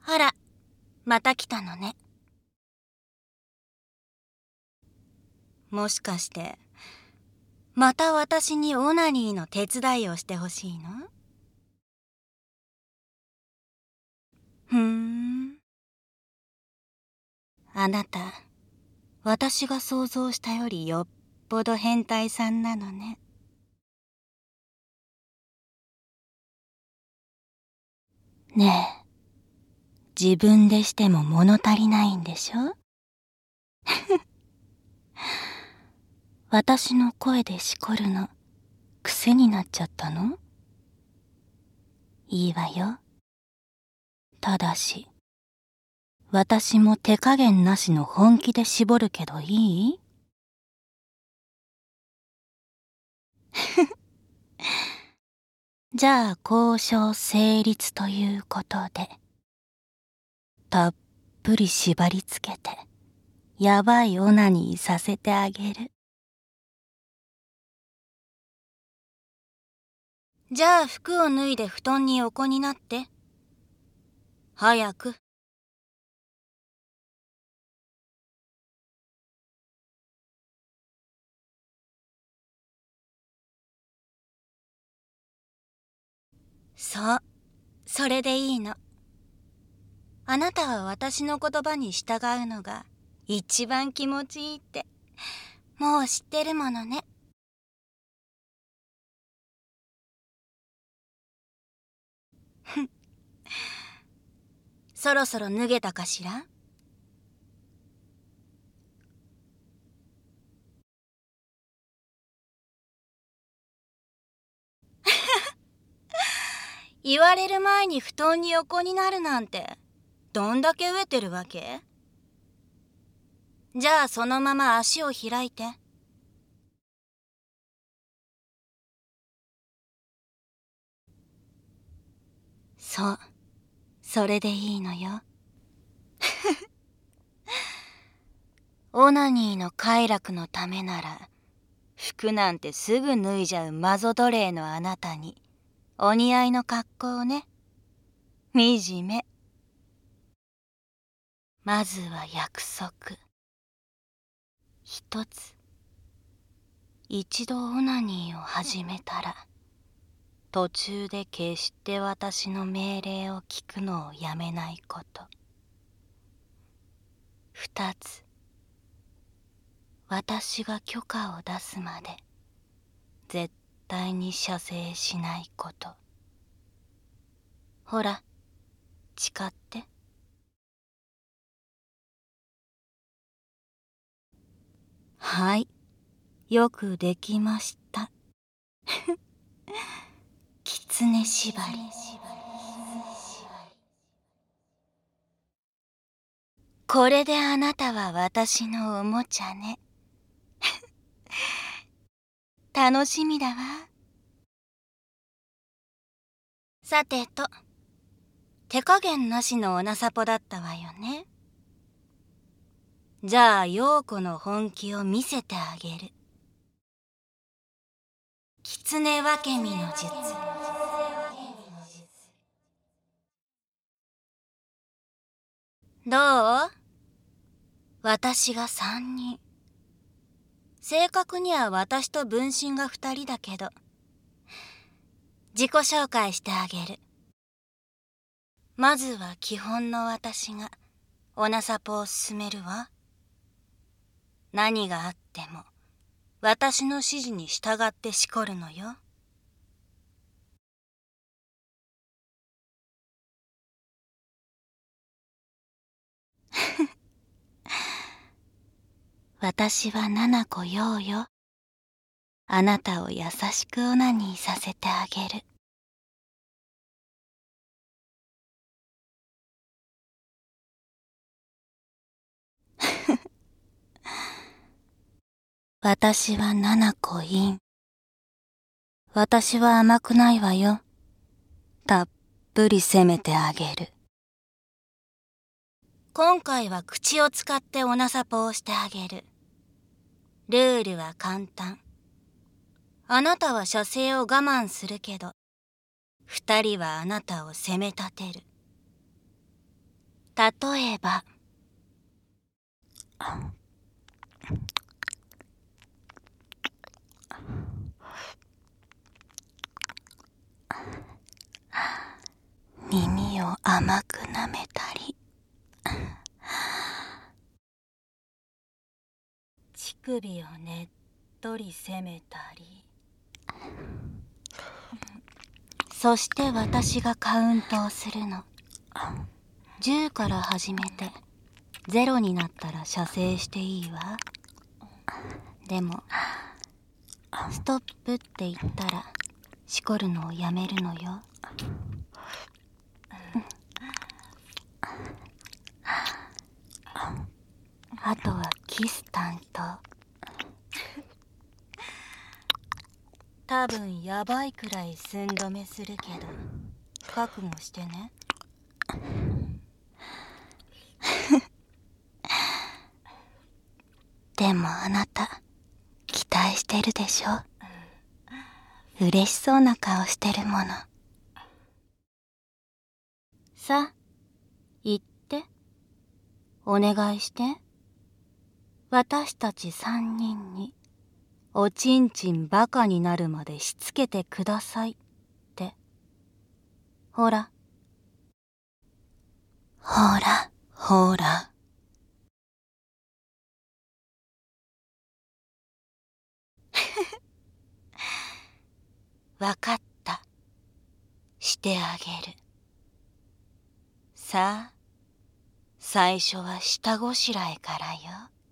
あら、また来たのね。もしかして、また私にオナニーの手伝いをしてほしいの？あなた、私が想像したよりよっぽど変態さんなのね。ねえ、自分でしても物足りないんでしょ？私の声でしこるの、癖になっちゃったの？いいわよ。ただし、私も手加減なしの本気で絞るけどいい？じゃあ交渉成立ということで、たっぷり縛りつけて、やばいオナニーさせてあげる。じゃあ服を脱いで布団に横になって。早く。そう、それでいいの。あなたは私の言葉に従うのが一番気持ちいいって、もう知ってるものね。そろそろ脱げたかしら？言われる前に布団に横になるなんて、どんだけ飢えてるわけ？じゃあそのまま足を開いて。そう、それでいいのよ。オナニーの快楽のためなら、服なんてすぐ脱いじゃうマゾ奴隷のあなたに、お似合いの格好ね。惨め。まずは約束。一つ。一度オナニーを始めたら、途中で決して私の命令を聞くのをやめないこと。二つ。私が許可を出すまで、絶対に射精しないこと。ほら、誓って。はい、よくできました。狐縛り。これであなたは私のおもちゃね。楽しみだわ。さてと、手加減なしのおなさぽだったわよね。じゃあ陽子の本気を見せてあげる。狐分け身の術。どう？私が3人。正確には私と分身が2人だけど、自己紹介してあげる。まずは基本の私がおなさぽを進めるわ。何があっても私の指示に従ってしこるのよ。私は七子陽よ。あなたを優しくオナニーさせてあげる。私は七子陰。私は甘くないわよ。たっぷり責めてあげる。今回は口を使っておなさぽをしてあげる。ルールは簡単。あなたは射精を我慢するけど、2人はあなたを責め立てる。 例えば、耳を甘く舐めたり、乳首をねっとり攻めたり、そして私がカウントをするの。10から始めて0になったら射精していいわ。でもストップって言ったらしこるのをやめるのよ。あとはキス担当。多分やばいくらい寸止めするけど覚悟してね。でもあなた期待してるでしょ。嬉しそうな顔してるもの。さあ言って、お願いして。私たち3人におちんちんバカになるまでしつけてくださいって。ほらほらほら。わかった。してあげる。さあ最初は下ごしらえからよ。